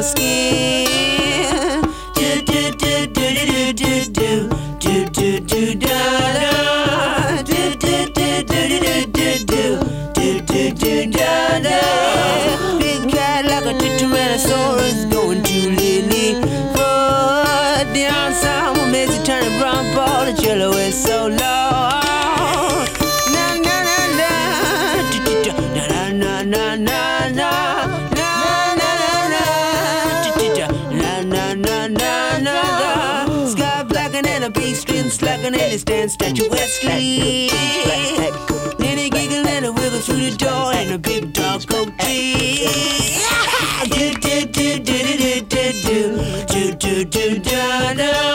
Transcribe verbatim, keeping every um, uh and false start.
skin. Do do do do do do do do do do da da. Do do do do do do do do do do da da. Big cat like a Tyrannosaurus going to Lily. But the ensemble makes it turn a brown ball. The cello is so low. Na na na na na na na na na. String slacking and he stands statuesquely. Then he giggle and he wiggle through the door in a big dark oak tree. Do do do do do do do do do do do do.